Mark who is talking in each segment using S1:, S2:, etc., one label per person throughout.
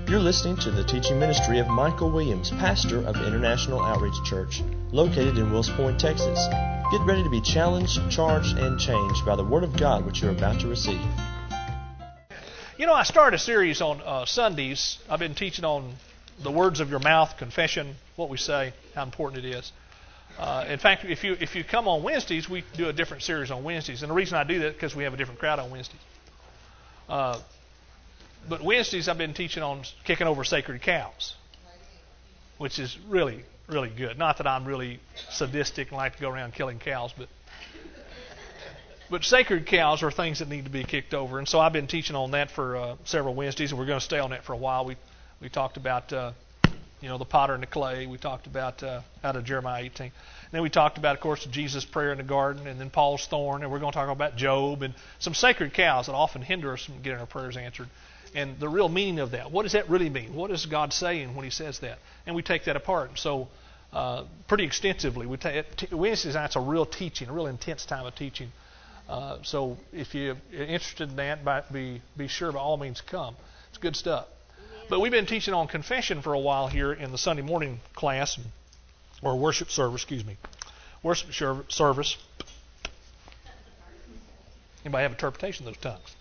S1: You're listening to the teaching ministry of Michael Williams, pastor of International Outreach Church, located in Wills Point, Texas. Get ready to be challenged, charged, and changed by the Word of God which you're about to receive.
S2: You know, I started a series on Sundays. I've been teaching on the words of your mouth, confession, what we say, how important it is. In fact, if you come on Wednesdays, we do a different series on Wednesdays. And the reason I do that is because we have a different crowd on Wednesdays. But Wednesdays, I've been teaching on kicking over sacred cows, which is really, really good. Not that I'm really sadistic and like to go around killing cows, but sacred cows are things that need to be kicked over. And so I've been teaching on that for several Wednesdays, and we're going to stay on that for a while. We talked about the potter and the clay. We talked about out of Jeremiah 18. And then we talked about, of course, Jesus' prayer in the garden, and then Paul's thorn, and we're going to talk about Job and some sacred cows that often hinder us from getting our prayers answered. And the real meaning of that. What does that really mean? What is God saying when He says that? And we take that apart. So pretty extensively. Wednesdays night's a real teaching, a real intense time of teaching. So if you're interested in that, be sure by all means come. It's good stuff. But we've been teaching on confession for a while here in the Sunday morning class, or worship service, Worship service. Anybody have interpretation of those tongues?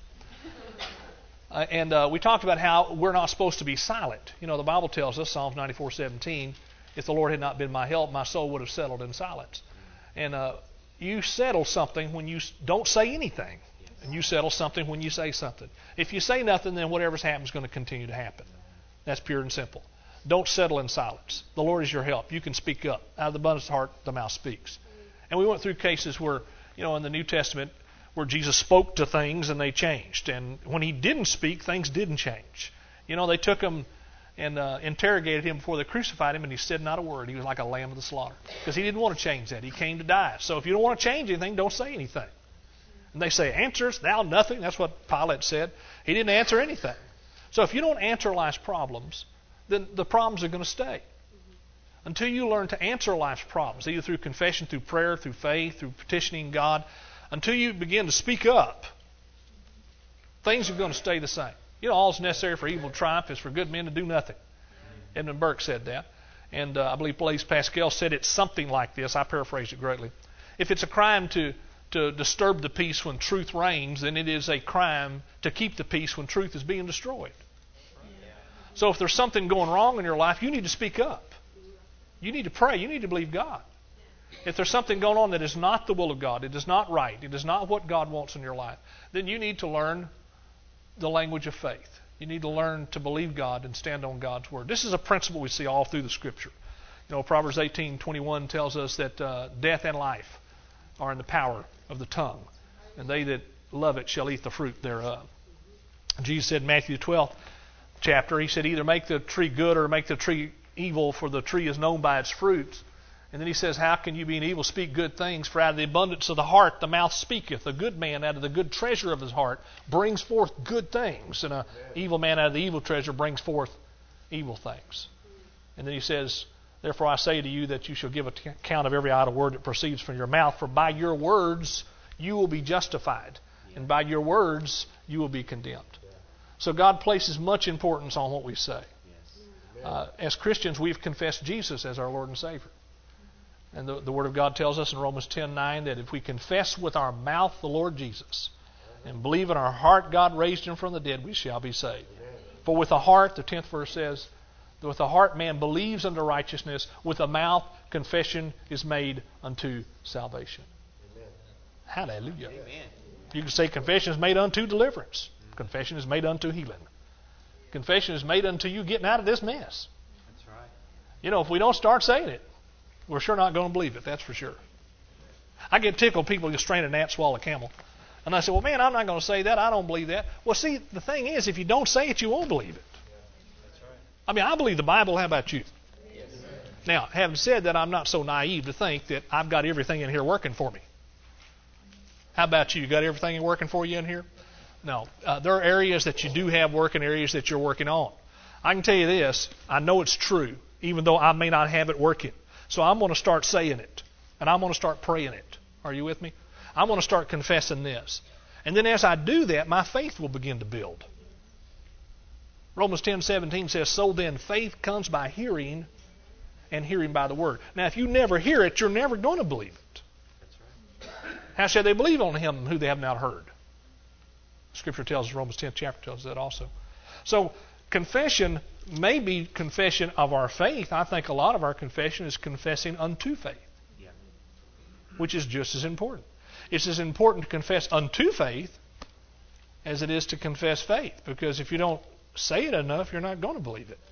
S2: And we talked about how we're not supposed to be silent. You know, the Bible tells us, Psalms 94:17, if the Lord had not been my help, my soul would have settled in silence. And you settle something when you don't say anything. And you settle something when you say something. If you say nothing, then whatever's happened is going to continue to happen. That's pure and simple. Don't settle in silence. The Lord is your help. You can speak up. Out of the abundance of the heart, the mouth speaks. And we went through cases where, in the New Testament, where Jesus spoke to things and they changed. And when He didn't speak, things didn't change. They took Him and interrogated Him before they crucified Him, and He said not a word. He was like a lamb of the slaughter. Because He didn't want to change that. He came to die. So if you don't want to change anything, don't say anything. And they say, answers thou nothing? That's what Pilate said. He didn't answer anything. So if you don't answer life's problems, then the problems are going to stay. Until you learn to answer life's problems, either through confession, through prayer, through faith, through petitioning God, until you begin to speak up, things are going to stay the same. All that's necessary for evil to triumph is for good men to do nothing. Edmund Burke said that. And I believe Blaise Pascal said it something like this. I paraphrased it greatly. If it's a crime to disturb the peace when truth reigns, then it is a crime to keep the peace when truth is being destroyed. So if there's something going wrong in your life, you need to speak up. You need to pray. You need to believe God. If there's something going on that is not the will of God, it is not right, it is not what God wants in your life, then you need to learn the language of faith. You need to learn to believe God and stand on God's Word. This is a principle we see all through the Scripture. Proverbs 18:21 tells us that death and life are in the power of the tongue, and they that love it shall eat the fruit thereof. Jesus said in Matthew 12th chapter, He said, either make the tree good or make the tree evil, for the tree is known by its fruits. And then He says, how can you being evil speak good things? For out of the abundance of the heart the mouth speaketh. A good man out of the good treasure of his heart brings forth good things. And an evil man out of the evil treasure brings forth evil things. And then He says, therefore I say to you that you shall give account of every idle word that proceeds from your mouth. For by your words you will be justified. And by your words you will be condemned. So God places much importance on what we say. As Christians, we've confessed Jesus as our Lord and Savior. And the Word of God tells us in Romans 10:9 that if we confess with our mouth the Lord Jesus and believe in our heart God raised Him from the dead, we shall be saved. For with the heart, the 10th verse says, with the heart man believes unto righteousness, with the mouth confession is made unto salvation. Amen. Hallelujah. Amen. You can say confession is made unto deliverance. Confession is made unto healing. Confession is made unto you getting out of this mess. That's right. If we don't start saying it, we're sure not going to believe it, that's for sure. I get tickled people just strain a gnat, swallow a camel. And I say, well, man, I'm not going to say that. I don't believe that. Well, see, the thing is, if you don't say it, you won't believe it. That's right. I mean, I believe the Bible. How about you? Yes. Now, having said that, I'm not so naive to think that I've got everything in here working for me. How about you? You got everything working for you in here? No. There are areas that you do have working, areas that you're working on. I can tell you this. I know it's true, even though I may not have it working. So I'm going to start saying it, and I'm going to start praying it. Are you with me? I'm going to start confessing this. And then as I do that, my faith will begin to build. Romans 10:17 says, so then faith comes by hearing, and hearing by the word. Now, if you never hear it, you're never going to believe it. That's right. How shall they believe on him who they have not heard? Scripture tells us, Romans 10th chapter tells us that also. So confession may be confession of our faith. I think a lot of our confession is confessing unto faith, which is just as important. It's as important to confess unto faith as it is to confess faith, because if you don't say it enough, you're not going to believe it.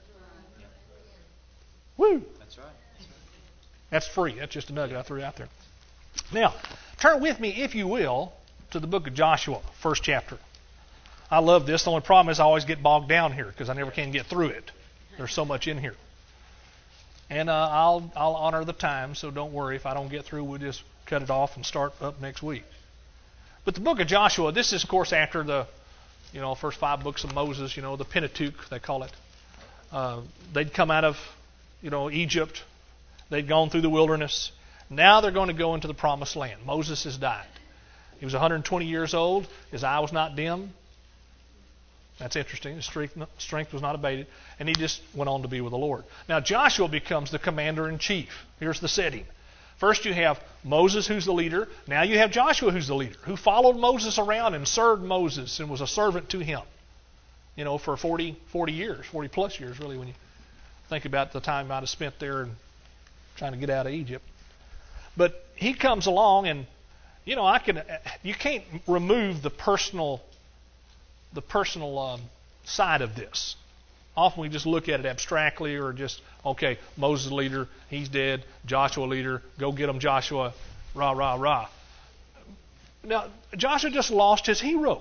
S2: Woo!
S3: That's right.
S2: That's free. That's just a nugget I threw out there. Now, turn with me, if you will, to the book of Joshua, first chapter. I love this. The only problem is I always get bogged down here because I never can get through it. There's so much in here. And I'll honor the time, so don't worry. If I don't get through, we'll just cut it off and start up next week. But the book of Joshua, this is, of course, after the first 5 books of Moses, the Pentateuch, they call it. They'd come out of Egypt. They'd gone through the wilderness. Now they're going to go into the promised land. Moses has died. He was 120 years old. His eye was not dim. That's interesting. His strength was not abated. And he just went on to be with the Lord. Now Joshua becomes the commander-in-chief. Here's the setting. First you have Moses, who's the leader. Now you have Joshua, who's the leader, who followed Moses around and served Moses and was a servant to him, for 40 years, 40 plus years, really, when you think about the time he might have spent there and trying to get out of Egypt. But he comes along, and you can't remove the personal side of this. Often we just look at it abstractly, or just, okay, Moses leader, he's dead, Joshua leader, go get him, Joshua, rah, rah, rah. Now, Joshua just lost his hero.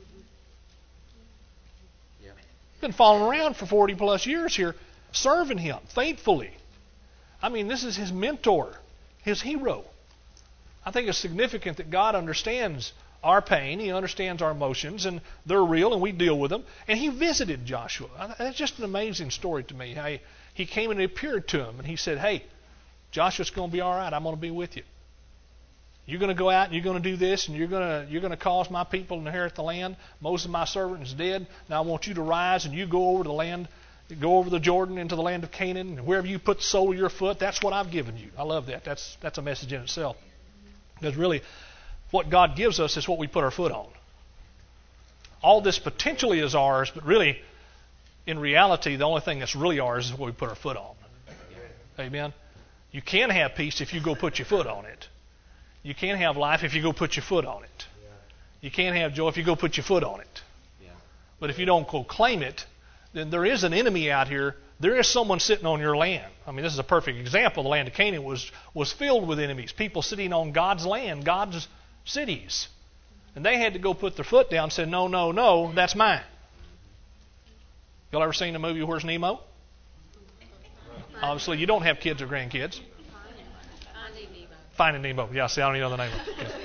S2: Yeah. Been following around for 40 plus years here, serving him faithfully. I mean, this is his mentor, his hero. I think it's significant that God understands our pain. He understands our emotions, and they're real, and we deal with them. And he visited Joshua. That's just an amazing story to me. He came and appeared to him, and he said, hey, Joshua's going to be all right. I'm going to be with you. You're going to go out, and you're going to do this, and you're going to cause my people to inherit the land. Moses, my servant, is dead. Now I want you to rise, and you go over to the land, go over the Jordan into the land of Canaan, and wherever you put the sole of your foot, that's what I've given you. I love that. That's a message in itself. Because really, what God gives us is what we put our foot on. All this potentially is ours, but really, in reality, the only thing that's really ours is what we put our foot on. Amen? You can have peace if you go put your foot on it. You can have life if you go put your foot on it. You can have joy if you go put your foot on it. But if you don't go claim it, then there is an enemy out here. There is someone sitting on your land. I mean, this is a perfect example. The land of Canaan was filled with enemies, people sitting on God's land, God's cities. And they had to go put their foot down and say, no, no, no, that's mine. Y'all ever seen the movie Where's Nemo? Obviously, you don't have kids or grandkids. Finding Nemo. Yeah, see, I don't even know the name of it. Yeah.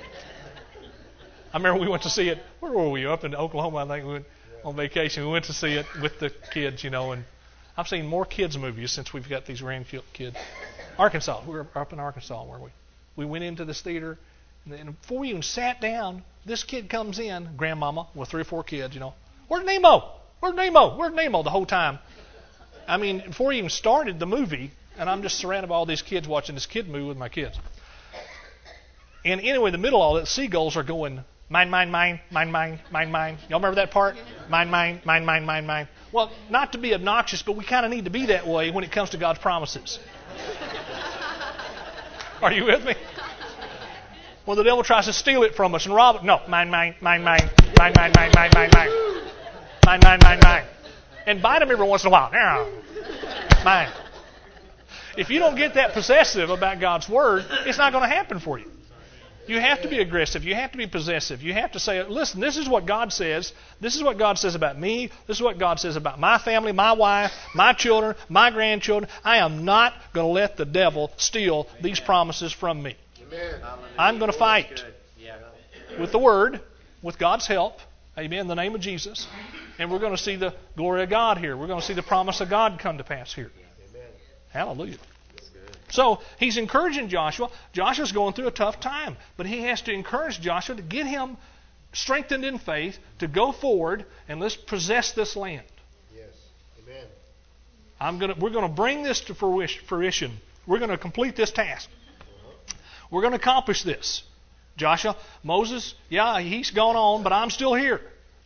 S2: I remember we went to see it. Where were we? Up in Oklahoma, I think. We went on vacation. We went to see it with the kids, and I've seen more kids' movies since we've got these grandkids. Arkansas. We were up in Arkansas, weren't we? We went into this theater, and before we even sat down, this kid comes in, grandmama, with 3 or 4 kids, Where's Nemo? Where's Nemo? Where's Nemo? The whole time. I mean, before we even started the movie, and I'm just surrounded by all these kids watching this kid movie with my kids. And anyway, in the middle of all that, seagulls are going, mine, mine, mine, mine, mine, mine, mine. Y'all remember that part? Mine, mine, mine, mine, mine, mine. Well, not to be obnoxious, but we kind of need to be that way when it comes to God's promises. Are you with me? When the devil tries to steal it from us and rob it, no, mine, mine, mine, mine, mine, mine, mine, mine, mine, mine, mine, mine, mine, mine, and bite him every once in a while. Mine. If you don't get that possessive about God's word, it's not going to happen for you. You have to be aggressive. You have to be possessive. You have to say, listen, this is what God says. This is what God says about me. This is what God says about my family, my wife, my children, my grandchildren. I am not going to let the devil steal these promises from me. Amen. I'm going to fight with the word, with God's help. Amen. In the name of Jesus. And we're going to see the glory of God here. We're going to see the promise of God come to pass here. Amen. Hallelujah. So he's encouraging Joshua. Joshua's going through a tough time, but he has to encourage Joshua to get him strengthened in faith, to go forward and let's possess this land. We're going to bring this to fruition. We're going to complete this task. We're going to accomplish this. Joshua, Moses, yeah, he's gone on, but I'm still here.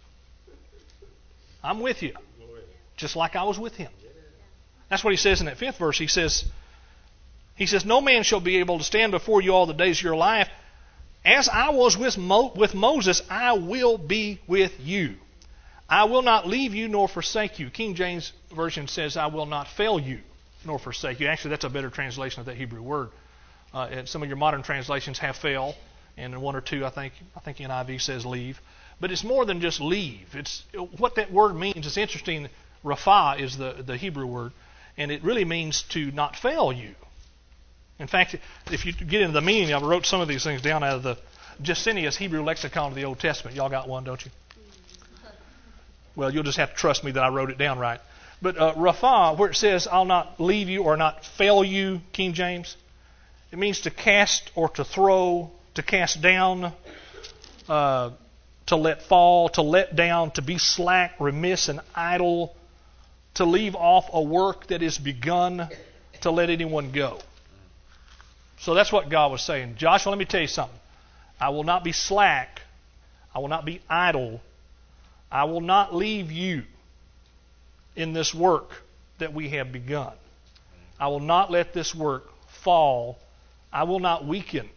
S2: I'm with you, just like I was with him. That's what he says in that 5th verse. He says, no man shall be able to stand before you all the days of your life. As I was with Moses, I will be with you. I will not leave you nor forsake you. King James Version says, I will not fail you nor forsake you. Actually, that's a better translation of that Hebrew word. Some of your modern translations have fail, and in one or two, I think NIV says leave. But it's more than just leave. It's what that word means. It's interesting. Rapha is the Hebrew word, and it really means to not fail you. In fact, if you get into the meaning, I wrote some of these things down out of the Jacinius Hebrew Lexicon of the Old Testament. Y'all got one, don't you? Well, you'll just have to trust me that I wrote it down right. But Rapha, where it says, I'll not leave you or not fail you, King James, it means to cast or to throw, to cast down, to let fall, to let down, to be slack, remiss, and idle, to leave off a work that is begun, to let anyone go. So that's what God was saying. Joshua, let me tell you something. I will not be slack. I will not be idle. I will not leave you in this work that we have begun. I will not let this work fall. I will not weaken.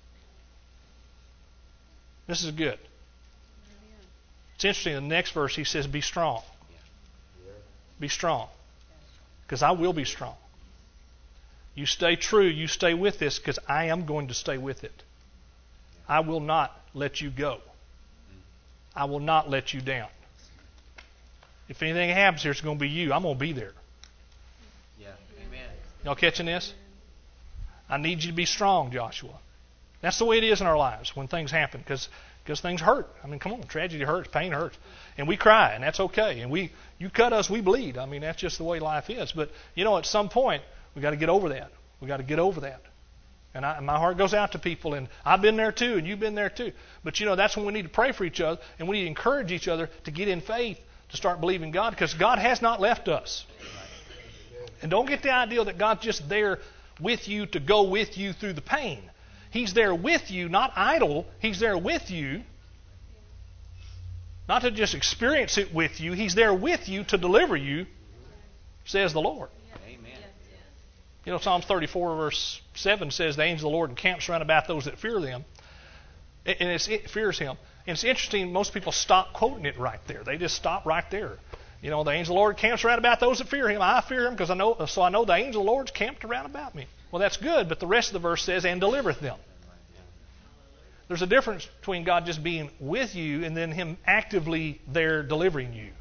S2: This is good. It's interesting. In the next verse, he says, be strong. Be strong. Because I will be strong. You stay true. You stay with this because I am going to stay with it. I will not let you go. I will not let you down. If anything happens here, it's going to be you. I'm going to be there.
S3: Yeah. Amen.
S2: Y'all catching this? I need you to be strong, Joshua. That's the way it is in our lives when things happen because things hurt. I mean, come on, tragedy hurts, pain hurts. And we cry, and that's okay. And you cut us, we bleed. I mean, that's just the way life is. But, at some point, we've got to get over that. We've got to get over that. And my heart goes out to people, and I've been there too, and you've been there too. But, that's when we need to pray for each other, and we need to encourage each other to get in faith, to start believing God, because God has not left us. And don't get the idea that God's just there with you to go with you through the pain. He's there with you, not idle. He's there with you, not to just experience it with you. He's there with you to deliver you, says the Lord.
S3: Amen.
S2: Psalms 34 verse 7 says, the angel of the Lord encamps round about those that fear them. And it fears him. And it's interesting, most people stop quoting it right there. They just stop right there. The angel of the Lord camps around about those that fear him. I fear him because I know the angel of the Lord's camped around about me. Well, that's good, but the rest of the verse says, and delivereth them. There's a difference between God just being with you and then him actively there delivering you.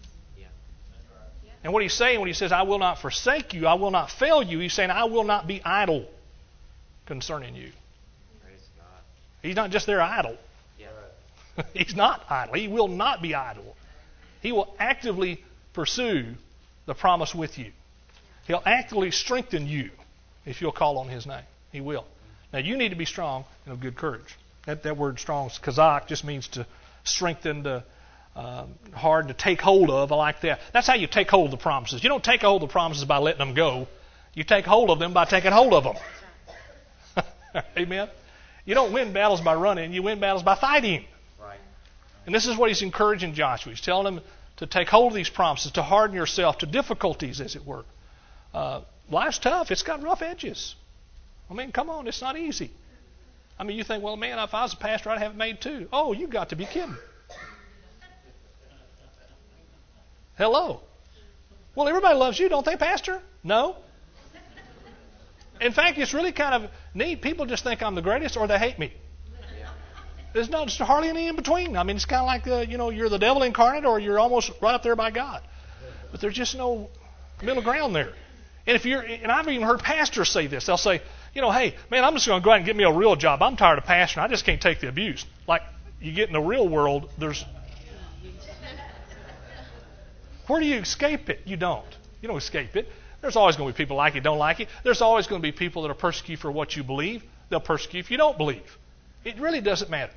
S2: And what he's saying when he says, I will not forsake you, I will not fail you, he's saying, I will not be idle concerning you.
S3: Praise God.
S2: He's not just there idle.
S3: Yeah.
S2: He's not idle. He will not be idle. He will actively pursue the promise with you. He'll actively strengthen you if you'll call on his name. He will. Now, you need to be strong and of good courage. That word strong, kazak, just means to strengthen, to hard to take hold of. I like that. That's how you take hold of the promises. You don't take hold of the promises by letting them go. You take hold of them by taking hold of them. Amen? You don't win battles by running. You win battles by fighting.
S3: Right.
S2: And this is what he's encouraging Joshua. He's telling him to take hold of these promises, to harden yourself to difficulties, as it were. Life's tough. It's got rough edges. I mean, come on, it's not easy. I mean, you think, well, man, if I was a pastor, I'd have it made too. Oh, you got to be kidding. Hello. Well, everybody loves you, don't they, Pastor? No. In fact, it's really kind of neat. People just think I'm the greatest or they hate me. There's hardly any in between. I mean, it's kind of like, you're the devil incarnate or you're almost right up there by God. But there's just no middle ground there. And I've even heard pastors say this. They'll say, hey, man, I'm just going to go out and get me a real job. I'm tired of pastoring. I just can't take the abuse. Like, you get in the real world, where do you escape it? You don't. You don't escape it. There's always going to be people like you, don't like you. There's always going to be people that will persecute you for what you believe. They'll persecute you if you don't believe. It really doesn't matter.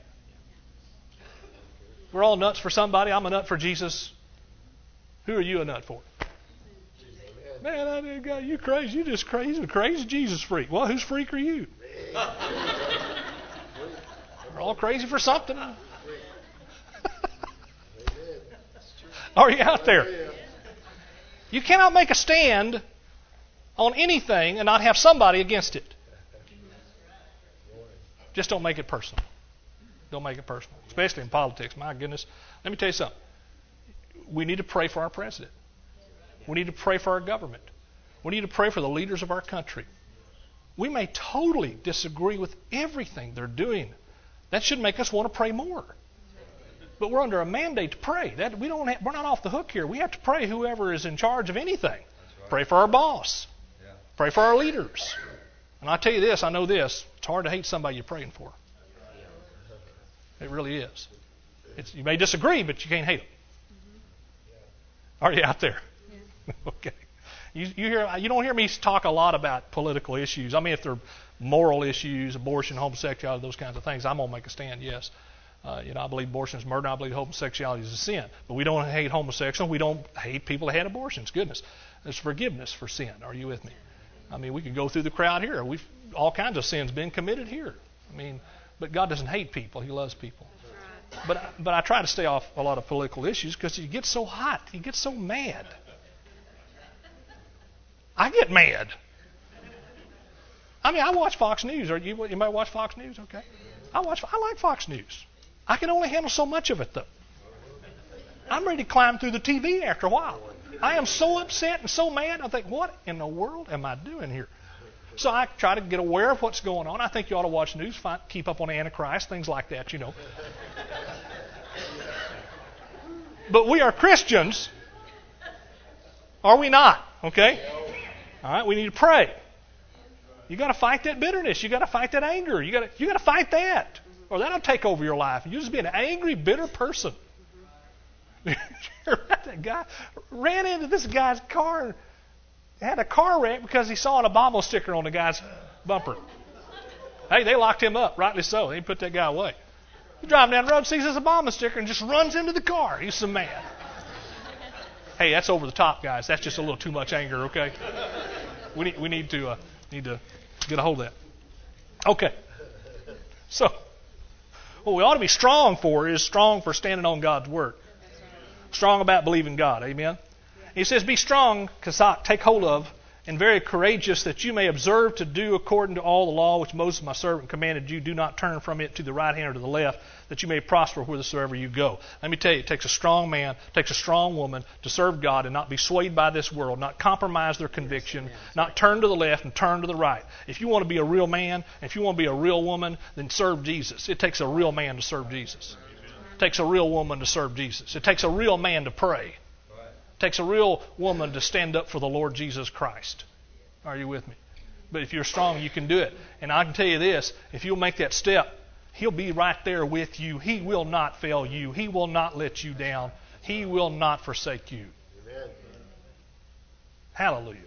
S2: We're all nuts for somebody. I'm a nut for Jesus. Who are you a nut for? Man, I didn't got you crazy. You just crazy. He's a crazy Jesus freak. Well, whose freak are you? We're all crazy for something. Are you out there? You cannot make a stand on anything and not have somebody against it. Just don't make it personal. Don't make it personal, especially in politics. My goodness. Let me tell you something. We need to pray for our president. We need to pray for our government. We need to pray for the leaders of our country. We may totally disagree with everything they're doing. That should make us want to pray more. But we're under a mandate to pray. We're not off the hook here. We have to pray whoever is in charge of anything. Right. Pray for our boss. Yeah. Pray for our leaders. And I tell you this, I know this. It's hard to hate somebody you're praying for. It really is. You may disagree, but you can't hate them. Are you out there? Yeah. Okay. You don't hear me talk a lot about political issues. I mean, if they're moral issues, abortion, homosexuality, those kinds of things, I'm going to make a stand, yes. I believe abortion is murder. I believe homosexuality is a sin. But we don't hate homosexuals. We don't hate people that had abortions. Goodness. There's forgiveness for sin. Are you with me? I mean, we could go through the crowd here. All kinds of sins been committed here. I mean, but God doesn't hate people. He loves people. But I try to stay off a lot of political issues because you get so hot. You get so mad. I get mad. I mean, I watch Fox News. You might watch Fox News? Okay. I like Fox News. I can only handle so much of it, though. I'm ready to climb through the TV after a while. I am so upset and so mad. I think, what in the world am I doing here? So I try to get aware of what's going on. I think you ought to watch news, keep up on Antichrist, things like that, But we are Christians, are we not? Okay? All right, we need to pray. You got to fight that bitterness. You got to fight that anger. You got to fight that, or that'll take over your life. You just be an angry, bitter person. That guy ran into this guy's car and had a car wreck because he saw an Obama sticker on the guy's bumper. Hey, they locked him up, rightly so. They put that guy away. He's driving down the road, sees this Obama sticker, and just runs into the car. He's so mad. Hey, that's over the top, guys. That's just a little too much anger. Okay, we need to get a hold of that. Okay, so what we ought to be strong for is strong for standing on God's word. Strong about believing God. Amen. He says, be strong, Kazak, take hold of, and very courageous, that you may observe to do according to all the law which Moses my servant commanded you. Do not turn from it to the right hand or to the left, that you may prosper whithersoever you go. Let me tell you, it takes a strong man, it takes a strong woman to serve God and not be swayed by this world, not compromise their conviction, not turn to the left and turn to the right. If you want to be a real man, if you want to be a real woman, then serve Jesus. It takes a real man to serve Jesus. It takes a real woman to serve Jesus. It takes a real man to pray. It takes a real woman to stand up for the Lord Jesus Christ. Are you with me? But if you're strong, you can do it. And I can tell you this, if you'll make that step, He'll be right there with you. He will not fail you. He will not let you down. He will not forsake you. Amen. Hallelujah.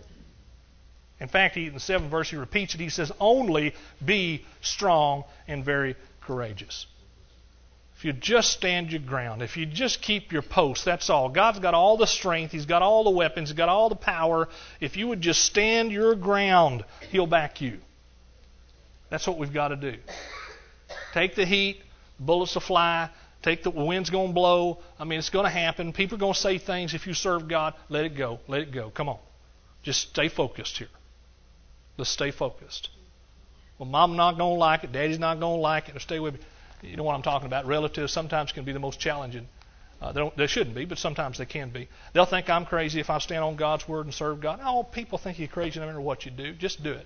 S2: In fact, in the 7th verse, he repeats it. He says, only be strong and very courageous. If you just stand your ground, if you just keep your post, that's all. God's got all the strength. He's got all the weapons. He's got all the power. If you would just stand your ground, He'll back you. That's what we've got to do. Take the heat. Bullets will fly. The wind's going to blow. I mean, it's going to happen. People are going to say things. If you serve God, let it go. Let it go. Come on. Just stay focused here. Let's stay focused. Well, Mom's not going to like it. Daddy's not going to like it. Stay with me. You know what I'm talking about. Relatives sometimes can be the most challenging. They shouldn't be, but sometimes they can be. They'll think I'm crazy if I stand on God's word and serve God. Oh, people think you're crazy no matter what you do. Just do it.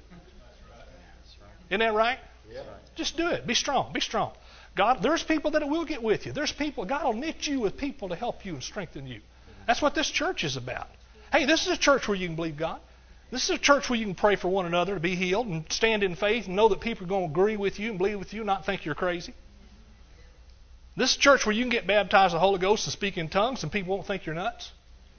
S2: Isn't that right? Yeah. Just do it. Be strong. Be strong. God, there's people that will get with you. There's people. God will knit you with people to help you and strengthen you. That's what this church is about. Hey, this is a church where you can believe God. This is a church where you can pray for one another to be healed and stand in faith and know that people are going to agree with you and believe with you and not think you're crazy. This is a church where you can get baptized in the Holy Ghost and speak in tongues and people won't think you're nuts.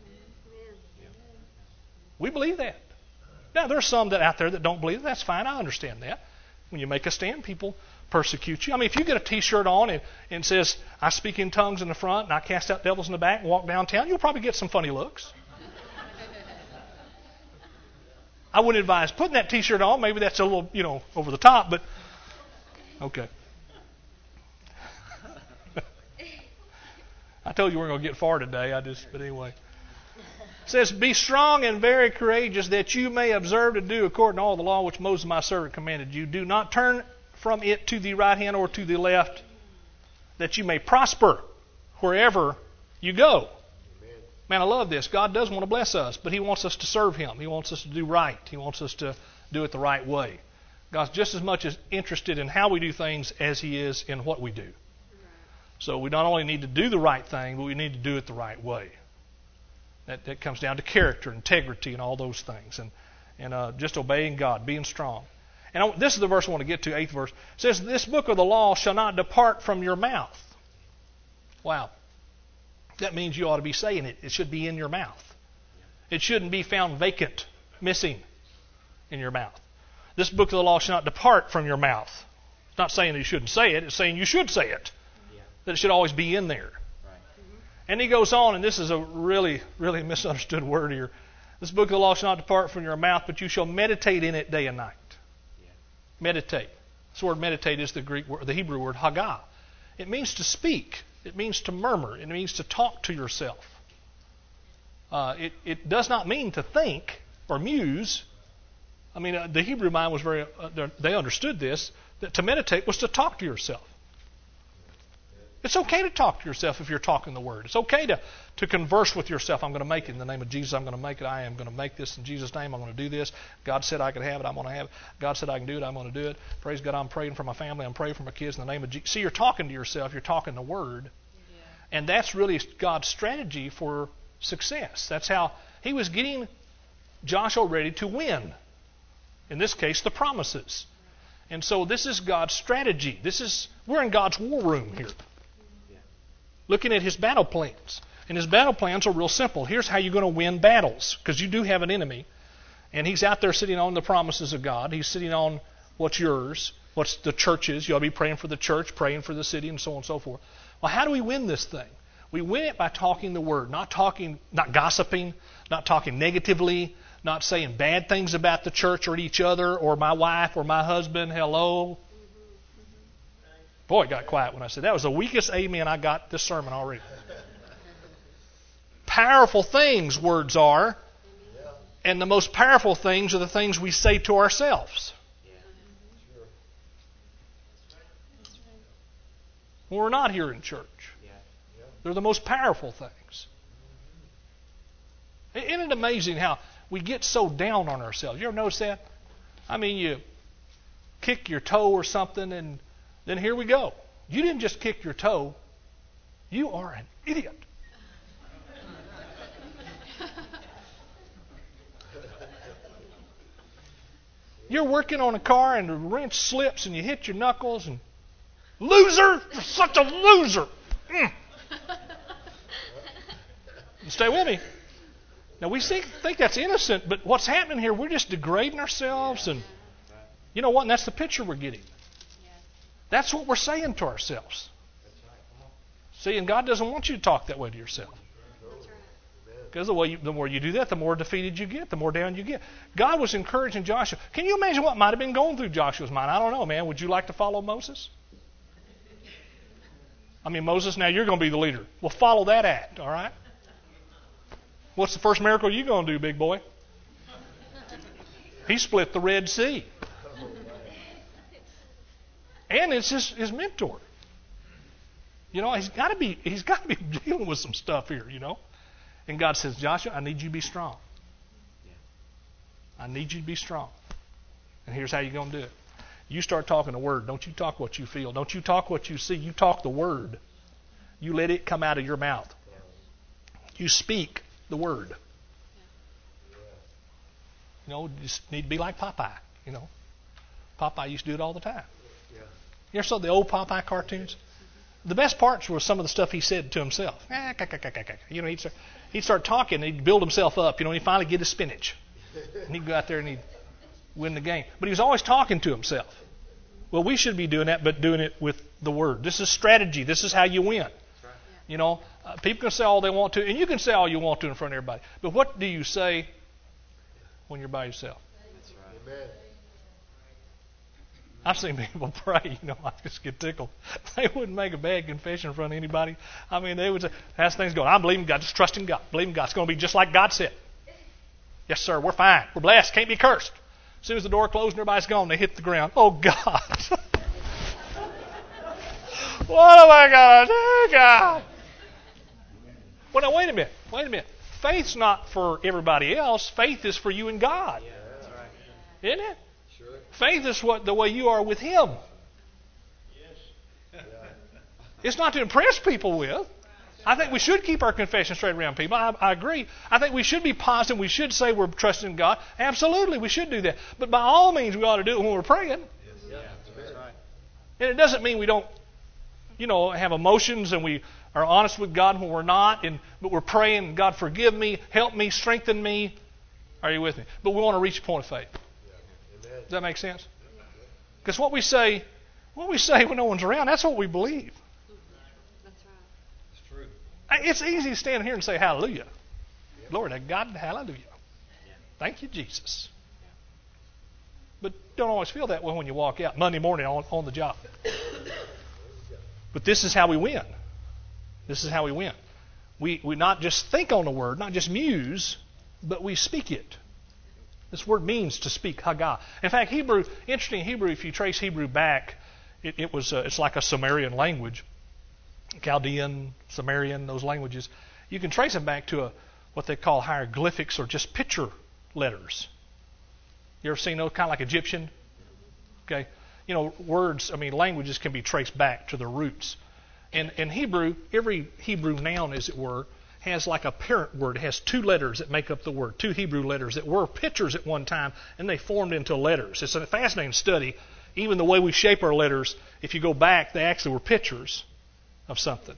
S2: We believe that. Now, there's some that out there that don't believe it. That's fine. I understand that. When you make a stand, people persecute you. I mean, if you get a T-shirt on and says, I speak in tongues in the front and I cast out devils in the back and walk downtown, you'll probably get some funny looks. I wouldn't advise putting that T-shirt on. Maybe that's a little, over the top, but okay. I told you we weren't going to get far today. But anyway. It says, be strong and very courageous, that you may observe to do according to all the law which Moses my servant commanded you. Do not turn from it to the right hand or to the left, that you may prosper wherever you go. Man, I love this. God does want to bless us, but He wants us to serve Him. He wants us to do right. He wants us to do it the right way. God's just as much as interested in how we do things as He is in what we do. So we not only need to do the right thing, but we need to do it the right way. That comes down to character, integrity, and all those things. And just obeying God, being strong. And this is the verse I want to get to, 8th verse. It says, this book of the law shall not depart from your mouth. Wow. That means you ought to be saying it. It should be in your mouth. It shouldn't be found vacant, missing in your mouth. This book of the law shall not depart from your mouth. It's not saying that you shouldn't say it. It's saying you should say it. That it should always be in there. And he goes on, and this is a really, really misunderstood word here. This book of the law shall not depart from your mouth, but you shall meditate in it day and night. Yeah. Meditate. This word meditate is the Hebrew word hagah. It means to speak. It means to murmur. It means to talk to yourself. It does not mean to think or muse. I mean, the Hebrew mind was they understood this, that to meditate was to talk to yourself. It's okay to talk to yourself if you're talking the Word. It's okay to converse with yourself. I'm going to make it in the name of Jesus. I'm going to make it. I am going to make this in Jesus' name. I'm going to do this. God said I could have it. I'm going to have it. God said I can do it. I'm going to do it. Praise God. I'm praying for my family. I'm praying for my kids in the name of Jesus. See, you're talking to yourself. You're talking the Word. Yeah. And that's really God's strategy for success. That's how He was getting Joshua ready to win. In this case, the promises. And so this is God's strategy. We're in God's war room here. Looking at His battle plans. And His battle plans are real simple. Here's how you're going to win battles. Because you do have an enemy. And he's out there sitting on the promises of God. He's sitting on what's yours, what's the church's. You ought to be praying for the church, praying for the city, and so on and so forth. Well, how do we win this thing? We win it by talking the Word. Not gossiping, not talking negatively, not saying bad things about the church or each other or my wife or my husband. Hello. Boy, it got quiet when I said that. Was the weakest amen I got this sermon already. Powerful things words are, and the most powerful things are the things we say to ourselves. When we're not here in church. They're the most powerful things. Isn't it amazing how we get so down on ourselves? You ever notice that? I mean, you kick your toe or something, and then here we go. You didn't just kick your toe. You are an idiot. You're working on a car and the wrench slips and you hit your knuckles and loser! You're such a loser! Stay with me. Now we think that's innocent, but what's happening here, we're just degrading ourselves, and you know what? And that's the picture we're getting. That's what we're saying to ourselves. See, and God doesn't want you to talk that way to yourself. Because the more you do that, the more defeated you get, the more down you get. God was encouraging Joshua. Can you imagine what might have been going through Joshua's mind? I don't know, man. Would you like to follow Moses? I mean, Moses, now you're going to be the leader. Well, follow that act, all right? What's the first miracle you're going to do, big boy? He split the Red Sea. And it's his mentor. You know, he's got to be dealing with some stuff here, you know. And God says, Joshua, I need you to be strong. I need you to be strong. And here's how you're going to do it. You start talking the Word. Don't you talk what you feel. Don't you talk what you see. You talk the Word. You let it come out of your mouth. You speak the Word. You know, you just need to be like Popeye, you know. Popeye used to do it all the time. You ever saw the old Popeye cartoons? The best parts were some of the stuff he said to himself. You know, he'd start talking, and he'd build himself up, you know, and he'd finally get his spinach. And he'd go out there and he'd win the game. But he was always talking to himself. Well, we should be doing that, but doing it with the Word. This is strategy. This is how you win. You know, people can say all they want to, and you can say all you want to in front of everybody. But what do you say when you're by yourself? I've seen people pray, I just get tickled. They wouldn't make a bad confession in front of anybody. I mean, they would say, as things go, I'm believing God, just trusting God, believing God. It's going to be just like God said. Yes, sir, we're fine. We're blessed, can't be cursed. As soon as the door closed and everybody's gone, they hit the ground. Oh, God. What am I going to do, God? Well, now, wait a minute. Faith's not for everybody else. Faith is for you and God.
S3: Yeah, that's right.
S2: Isn't it? Sure. Faith is the way you are with Him.
S3: Yes.
S2: It's not to impress people with. I think we should keep our confession straight around people. I agree. I think we should be positive. We should say we're trusting God. Absolutely, we should do that. But by all means, we ought to do it when we're praying.
S3: Yeah, that's right.
S2: And it doesn't mean we don't, have emotions and we are honest with God when we're not. But we're praying, God, forgive me, help me, strengthen me. Are you with me? But we want to reach a point of faith. Does that make sense? Because what we say when no one's around, that's what we believe. It's easy to stand here and say hallelujah. Glory to God, hallelujah. Thank you, Jesus. But don't always feel that way when you walk out Monday morning on the job. But this is how we win. This is how we win. We not just think on the word, not just muse, but we speak it. This word means to speak, Haggah. In fact, Hebrew, if you trace Hebrew back, it's like a Sumerian language. Chaldean, Sumerian, those languages, you can trace them back to what they call hieroglyphics or just picture letters. You ever seen those, kind of like Egyptian? Okay, languages can be traced back to their roots. And in Hebrew, every Hebrew noun, as it were, has like a parent word. It has two letters that make up the word, two Hebrew letters that were pictures at one time, and they formed into letters. It's a fascinating study. Even the way we shape our letters, if you go back, they actually were pictures of something.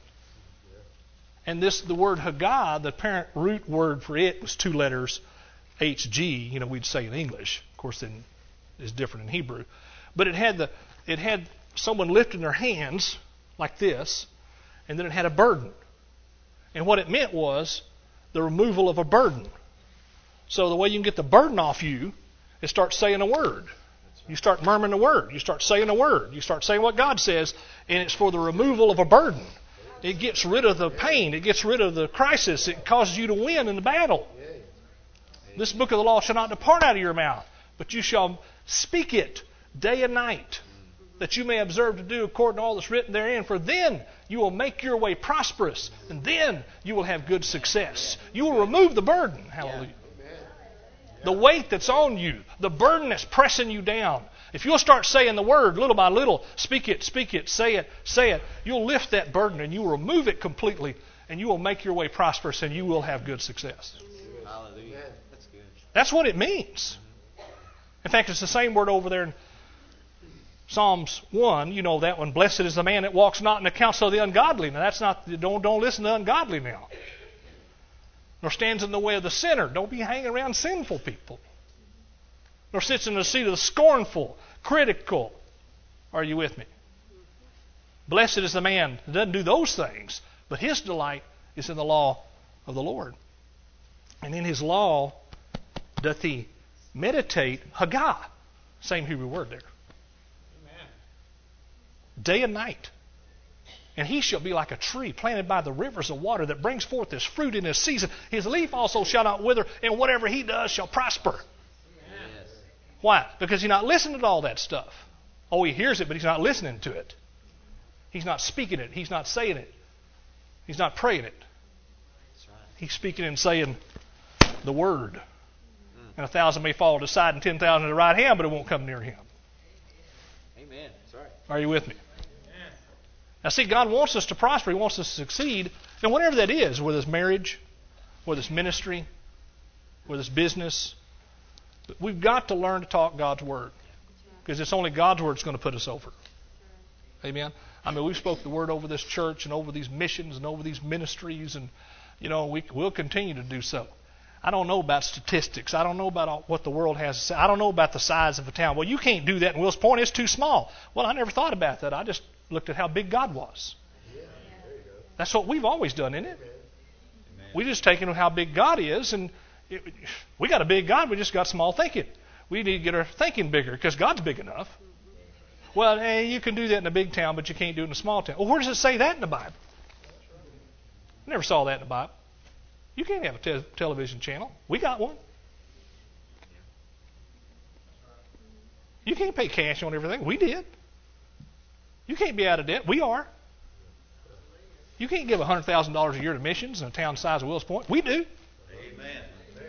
S2: And the word Haggah, the parent root word for it was two letters, HG, we'd say in English. Of course, then it's different in Hebrew. But it had someone lifting their hands like this, and then it had a burden. And what it meant was the removal of a burden. So the way you can get the burden off you is start saying a word. You start murmuring the word. You start saying a word. You start saying what God says, and it's for the removal of a burden. It gets rid of the pain. It gets rid of the crisis. It causes you to win in the battle. This book of the law shall not depart out of your mouth, but you shall speak it day and night, that you may observe to do according to all that's written therein. For then you will make your way prosperous, and then you will have good success. You will remove the burden. Hallelujah. The weight that's on you, the burden that's pressing you down. If you'll start saying the word little by little, speak it, say it, you'll lift that burden and you will remove it completely, and you will make your way prosperous, and you will have good success.
S3: Hallelujah. That's good.
S2: That's what it means. In fact, it's the same word over there in Psalms 1. You know that one. Blessed is the man that walks not in the counsel of the ungodly. Now that's not. Don't listen to ungodly now. Nor stands in the way of the sinner. Don't be hanging around sinful people. Nor sits in the seat of the scornful, critical. Are you with me? Blessed is the man that doesn't do those things, but his delight is in the law of the Lord. And in his law doth he meditate, Haggah. Same Hebrew word there. Amen. Day and night. And he shall be like a tree planted by the rivers of water that brings forth his fruit in his season. His leaf also shall not wither, and whatever he does shall prosper. Yes. Why? Because he's not listening to all that stuff. Oh, he hears it, but he's not listening to it. He's not speaking it. He's not saying it. He's not praying it. He's speaking and saying the word. And 1,000 may fall to the side and 10,000 at the right hand, but it won't come near him.
S3: Amen. That's right.
S2: Are you with me? Now see, God wants us to prosper. He wants us to succeed. And whatever that is, whether it's marriage, whether it's ministry, whether it's business, we've got to learn to talk God's word. Because it's only God's word that's going to put us over. Amen? I mean, we've spoke the word over this church and over these missions and over these ministries. And, we'll continue to do so. I don't know about statistics. I don't know about what the world has to say. I don't know about the size of a town. Well, you can't do that in Wills Point. It's too small. Well, I never thought about that. I just looked at how big God was. That's what we've always done, isn't it? We just taken how big God is, and we got a big God. We just got small thinking. We need to get our thinking bigger because God's big enough. Well, you can do that in a big town, but you can't do it in a small town. Well, where does it say that in the Bible? I never saw that in the Bible. You can't have a television channel. We got one. You can't pay cash on everything. We did. You can't be out of debt. We are. You can't give $100,000 a year to missions in a town the size of Wills Point. We do.
S3: Amen.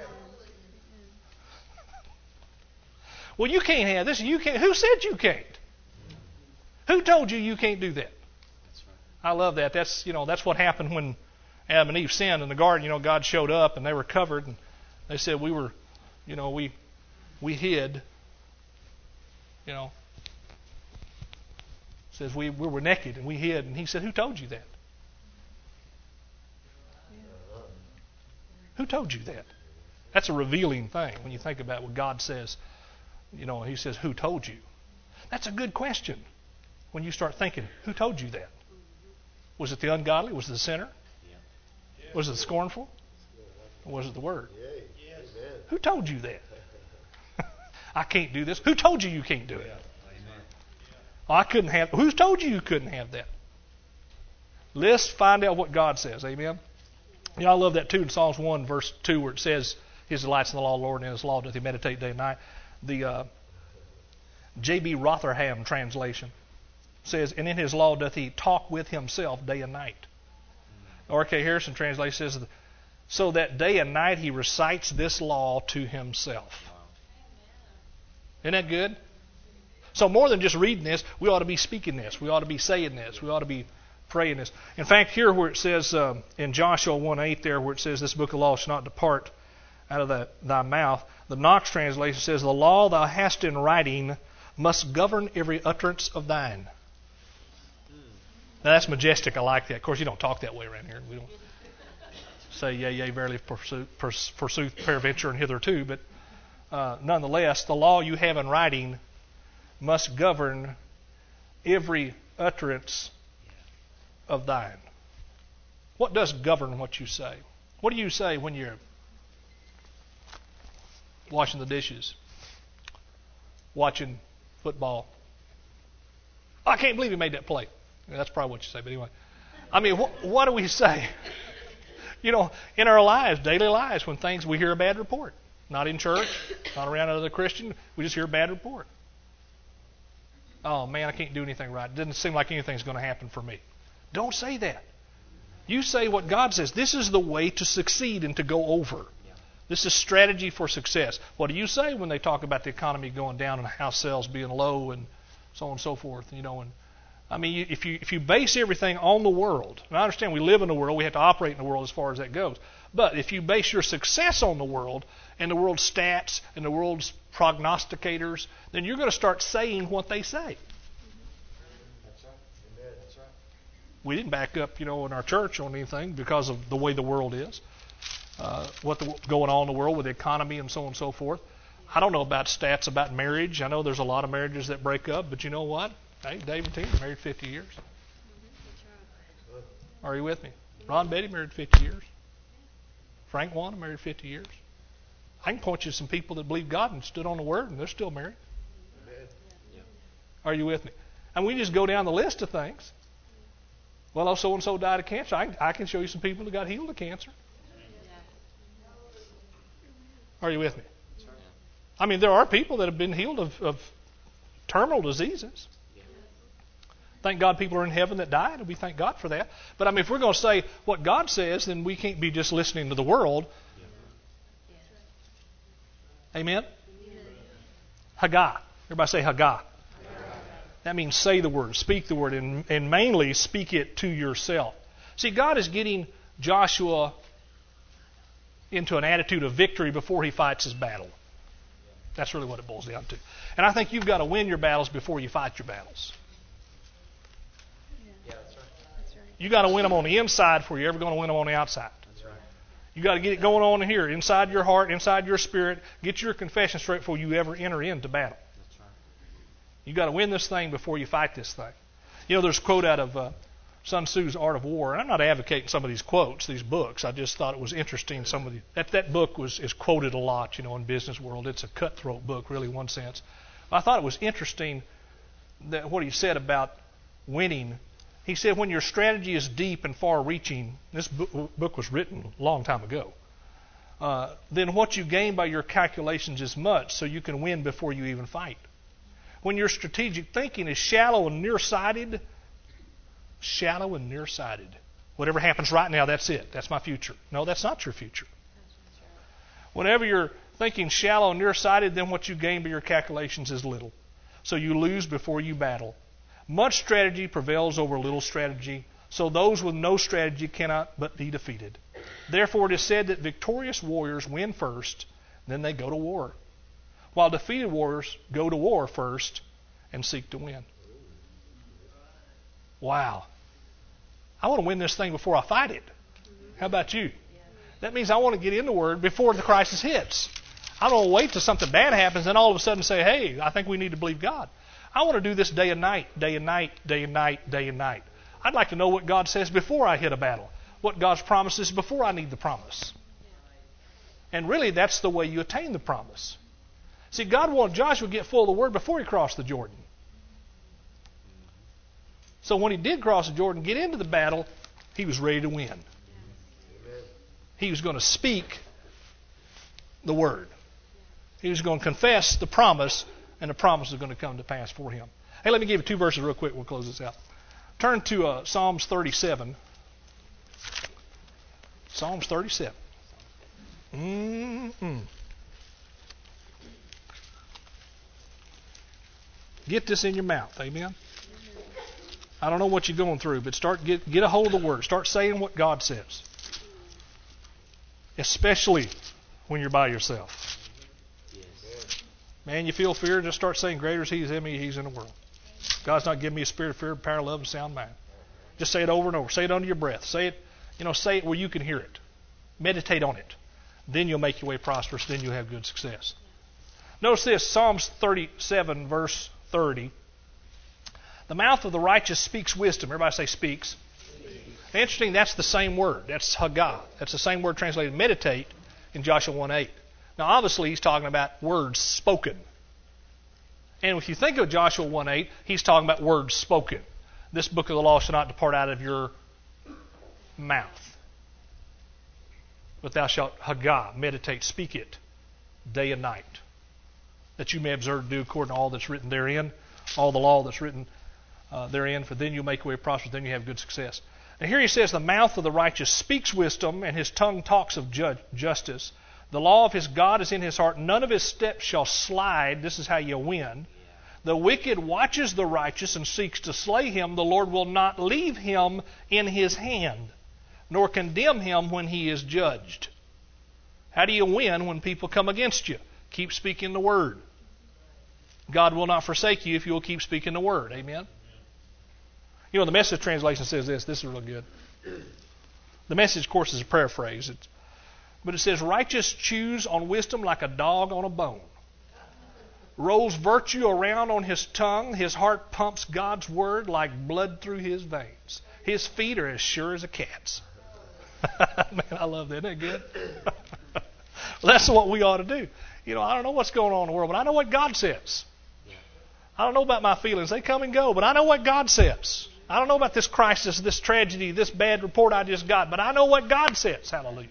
S2: Well, you can't have this. You can't. Who said you can't? Who told you can't do that?
S3: That's right.
S2: I love that. That's what happened when Adam and Eve sinned in the garden. God showed up and they were covered, and they said we hid. Says we were naked and we hid, and he said, "Who told you that? Who told you that?" That's a revealing thing when you think about what God says. He says, "Who told you?" That's a good question when you start thinking, who told you that? Was it the ungodly? Was it the sinner? Was it the scornful? Or was it the Word? Who told you that? I can't do this. Who told you can't do it? Oh, I couldn't have. Who told you couldn't have that? Let's find out what God says. Amen. I love that too in Psalms 1 verse 2 where it says, "His delights in the law of the Lord, and in His law doth he meditate day and night." The J.B. Rotherham translation says, "And in His law doth he talk with himself day and night." R.K. Harrison translation says, "So that day and night he recites this law to himself." Isn't that good? So more than just reading this, we ought to be speaking this. We ought to be saying this. We ought to be praying this. In fact, here where it says in Joshua 1:8 there, where it says, "This book of law shall not depart out of thy mouth," the Knox translation says, "The law thou hast in writing must govern every utterance of thine." Now that's majestic. I like that. Of course, you don't talk that way around here. We don't say, "Yea, yea, verily, forsooth, peradventure, and hitherto." But nonetheless, the law you have in writing must govern every utterance of thine. What does govern what you say? What do you say when you're washing the dishes, watching football? "I can't believe he made that play." That's probably what you say, but anyway. I mean, what do we say? In our lives, daily lives, when we hear a bad report. Not in church, not around another Christian, we just hear a bad report. "Oh man, I can't do anything right. It doesn't seem like anything's going to happen for me." Don't say that. You say what God says. This is the way to succeed and to go over. This is strategy for success. What do you say when they talk about the economy going down and house sales being low and so on and so forth? If you base everything on the world, and I understand we live in the world, we have to operate in the world as far as that goes. But if you base your success on the world and the world's stats and the world's prognosticators, then you're going to start saying what they say.
S3: That's right. Amen. That's right.
S2: We didn't back up, in our church on anything because of the way the world is. What's going on in the world with the economy and so on and so forth. I don't know about stats about marriage. I know there's a lot of marriages that break up, but you know what? Hey, Dave and Tina married 50 years. Are you with me? Ron and Betty married 50 years. Frank Wanda married 50 years. I can point you to some people that believe God and stood on the Word, and they're still married. Are you with me? And we just go down the list of things. Well, so-and-so died of cancer. I can show you some people that got healed of cancer. Are you with me? There are people that have been healed of terminal diseases. Thank God people are in heaven that died, and we thank God for that. But if we're going to say what God says, then we can't be just listening to the world. Amen? Haggah. Everybody say Haggah. That means say the word, speak the word, and mainly speak it to yourself. See, God is getting Joshua into an attitude of victory before he fights his battle. That's really what it boils down to. And I think you've got to win your battles before you fight your battles.
S3: Yeah, that's right.
S2: You got to win them on the inside before you're ever going to win them on the outside.
S3: That's right.
S2: You got to get it going on here, inside your heart, inside your spirit. Get your confession straight before you ever enter into battle.
S3: That's right.
S2: You got to win this thing before you fight this thing. There's a quote out of Sun Tzu's Art of War. And I'm not advocating some of these quotes, these books. I just thought it was interesting. That book is quoted a lot, in business world. It's a cutthroat book, really, in one sense. I thought it was interesting that what he said about winning. He said when your strategy is deep and far-reaching, this book was written a long time ago, then what you gain by your calculations is much, so you can win before you even fight. When your strategic thinking is shallow and nearsighted, whatever happens right now, that's it. That's my future. No, that's not your future. Whenever you're thinking shallow and nearsighted, then what you gain by your calculations is little. So you lose before you battle. Much strategy prevails over little strategy, so those with no strategy cannot but be defeated. Therefore it is said that victorious warriors win first, then they go to war, while defeated warriors go to war first and seek to win. Wow. I want to win this thing before I fight it. How about you? That means I want to get in the Word before the crisis hits. I don't wait till something bad happens and all of a sudden say, hey, I think we need to believe God. I want to do this day and night, day and night, day and night, day and night. I'd like to know what God says before I hit a battle, what God's promise is before I need the promise. And really, that's the way you attain the promise. See, God wanted Joshua to get full of the Word before he crossed the Jordan. So when he did cross the Jordan, get into the battle, he was ready to win. He was going to speak the Word. He was going to confess the promise, and the promise is going to come to pass for him. Hey, let me give you 2 verses real quick. We'll close this out. Turn to Psalms 37. Psalms 37. Get this in your mouth. Amen. I don't know what you're going through, but get a hold of the Word. Start saying what God says. Especially when you're by yourself. Man, you feel fear, just start saying, greater is He is in me, He's in the world. God's not giving me a spirit of fear, but power, love, and sound mind. Just say it over and over. Say it under your breath. Say it where you can hear it. Meditate on it. Then you'll make your way prosperous. Then you'll have good success. Notice this, Psalms 37, verse 30. The mouth of the righteous speaks wisdom. Everybody say speaks. Interesting, that's the same word. That's Haggah. That's the same word translated meditate in Joshua 1:8. Now, obviously, he's talking about words spoken. And if you think of Joshua 1:8, he's talking about words spoken. This book of the law shall not depart out of your mouth, but thou shalt Haggah, meditate, speak it day and night, that you may observe to do according to all that's written therein, all the law that's written therein, for then you'll make your way prosperous, then you have good success. Now here he says, the mouth of the righteous speaks wisdom, and his tongue talks of justice. The law of his God is in his heart. None of his steps shall slide. This is how you win. The wicked watches the righteous and seeks to slay him. The Lord will not leave him in his hand, nor condemn him when he is judged. How do you win when people come against you? Keep speaking the word. God will not forsake you if you will keep speaking the word. Amen? The Message translation says this. This is real good. The Message, of course, is a paraphrase. But it says, righteous chews on wisdom like a dog on a bone. Rolls virtue around on his tongue. His heart pumps God's word like blood through his veins. His feet are as sure as a cat's. Man, I love that. Isn't that good? Well, that's what we ought to do. I don't know what's going on in the world, but I know what God says. I don't know about my feelings. They come and go, but I know what God says. I don't know about this crisis, this tragedy, this bad report I just got, but I know what God says. Hallelujah.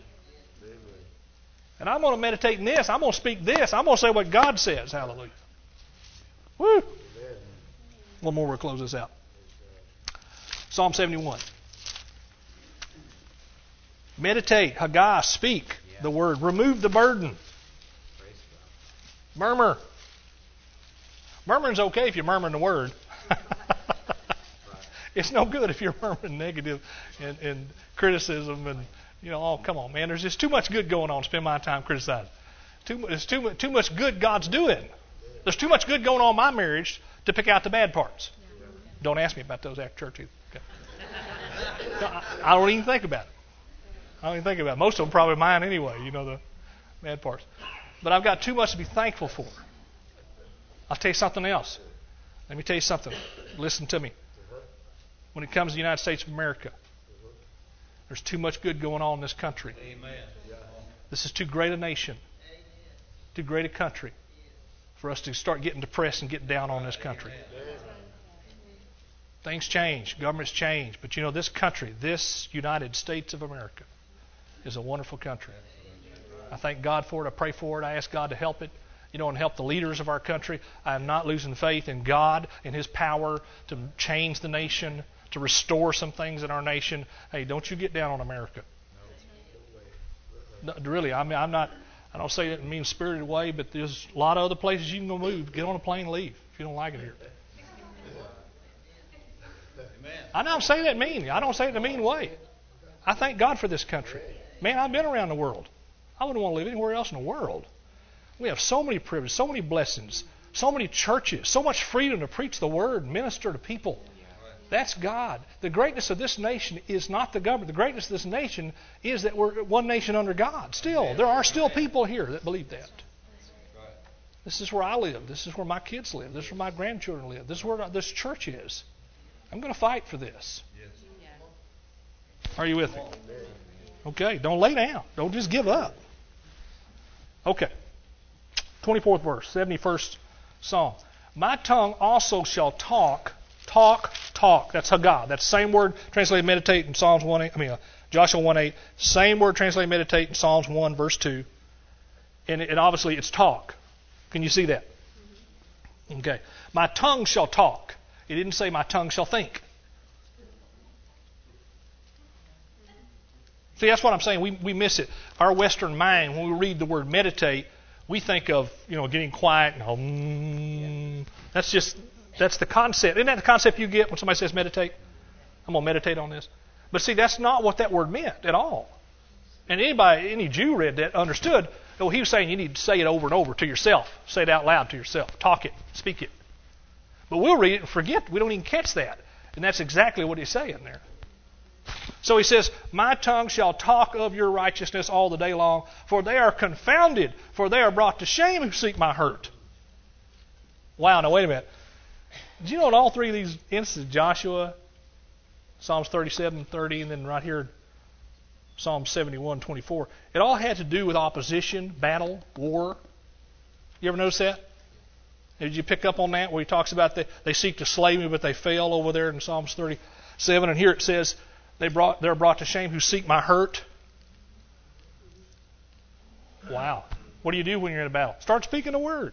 S2: And I'm going to meditate in this. I'm going to speak this. I'm going to say what God says. Hallelujah. Woo! One more, we'll close this out. Psalm 71. Meditate, Haggah, speak the word. Remove the burden. Murmur. Murmuring's okay if you're murmuring the word. It's no good if you're murmuring negative and criticism and come on, man. There's just too much good going on to spend my time criticizing. There's too much good God's doing. There's too much good going on in my marriage to pick out the bad parts. Don't ask me about those after church either. Okay. No, I don't even think about it. Most of them probably mine anyway, the bad parts. But I've got too much to be thankful for. I'll tell you something else. Let me tell you something. Listen to me. when it comes to the United States of America. There's too much good going on in this country.
S3: Amen.
S2: This is too great a nation, too great a country for us to start getting depressed and getting down on this country. Things change, governments change, but you know, this country, this United States of America, is a wonderful country. I thank God for it. I pray for it. I ask God to help it, and help the leaders of our country. I am not losing faith in God and His power to change the nation, to restore some things in our nation. Hey, don't you get down on America. No, really, I mean, I don't say it in a mean-spirited way, but there's a lot of other places you can go move. Get on a plane and leave if you don't like it here. I don't say that mean. I don't say it in a mean way. I thank God for this country. Man, I've been around the world. I wouldn't want to live anywhere else in the world. We have so many privileges, so many blessings, so many churches, so much freedom to preach the word and minister to people. That's God. The greatness of this nation is not the government. The greatness of this nation is that we're one nation under God. Still, there are still people here that believe that. This is where I live. This is where my kids live. This is where my grandchildren live. This is where this church is. I'm going to fight for this. Are you with me? Okay, don't lay down. Don't just give up. Okay. 24th verse, 71st Psalm. My tongue also shall talk. That's Haggah. That's the same word translated meditate in Joshua 1:8. Same word translated meditate in Psalms 1 verse 2. And obviously it's talk. Can you see that? Okay. My tongue shall talk. It didn't say my tongue shall think. See, that's what I'm saying. We miss it. Our Western mind, when we read the word meditate, we think of, getting quiet and that's the concept. Isn't that the concept you get when somebody says meditate? I'm going to meditate on this. But see, that's not what that word meant at all. And any Jew read that understood, he was saying you need to say it over and over to yourself. Say it out loud to yourself. Talk it. Speak it. But we'll read it and forget. We don't even catch that. And that's exactly what he's saying there. So he says, my tongue shall talk of your righteousness all the day long, for they are confounded, for they are brought to shame who seek my hurt. Wow, now wait a minute. Did you know in all three of these instances, Joshua, Psalms 37:30, and then right here, Psalm 71:24, it all had to do with opposition, battle, war. You ever notice that? Did you pick up on that where he talks about they seek to slay me, but they fail over there in Psalms 37? And here it says, they're brought to shame who seek my hurt. Wow. What do you do when you're in a battle? Start speaking the word.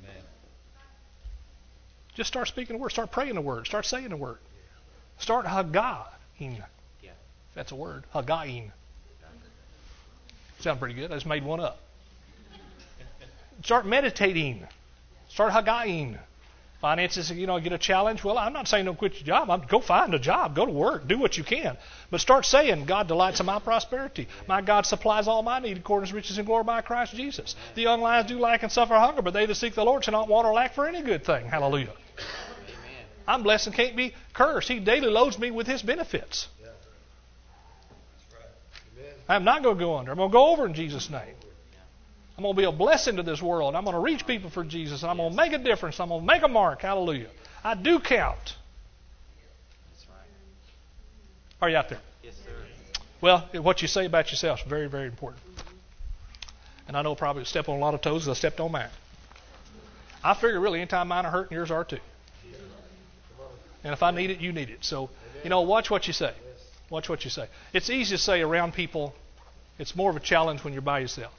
S2: Just start speaking the word. Start praying the word. Start saying the word. Start Haggahing. That's a word. Haggahing. Sounds pretty good. I just made one up. Start meditating. Start Haggahing. Finances, get a challenge. Well, I'm not saying don't quit your job. Go find a job. Go to work. Do what you can. But start saying, God delights in my prosperity. My God supplies all my need according to His riches and glory by Christ Jesus. The young lions do lack and suffer hunger, but they that seek the Lord shall not want or lack for any good thing. Hallelujah. Amen. I'm blessed and can't be cursed. He daily loads me with His benefits. Yeah. That's right. I'm not going to go under. I'm going to go over in Jesus' name. I'm going to be a blessing to this world. I'm going to reach people for Jesus. And I'm going to make a difference. I'm going to make a mark. Hallelujah. I do count. That's right. Are you out there? Yes, sir. Well, what you say about yourself is very, very important. And I know probably step on a lot of toes because I stepped on mine. I figure really anytime mine are hurting, yours are too. And if I need it, you need it. So, watch what you say. Watch what you say. It's easy to say around people. It's more of a challenge when you're by yourself.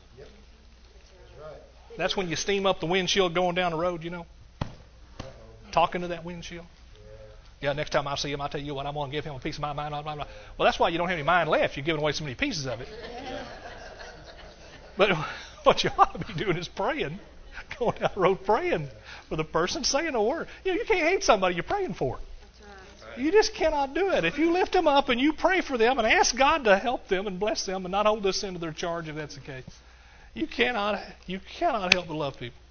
S2: That's when you steam up the windshield going down the road, Talking to that windshield. Yeah, next time I see him, I'll tell you what, I'm going to give him a piece of my mind. Blah, blah, blah. Well, that's why you don't have any mind left. You're giving away so many pieces of it. But what you ought to be doing is praying. Going down the road praying for the person, saying a word. You can't hate somebody you're praying for. You just cannot do it. If you lift them up and you pray for them and ask God to help them and bless them and not hold this into their charge if that's the case, you cannot help but love people.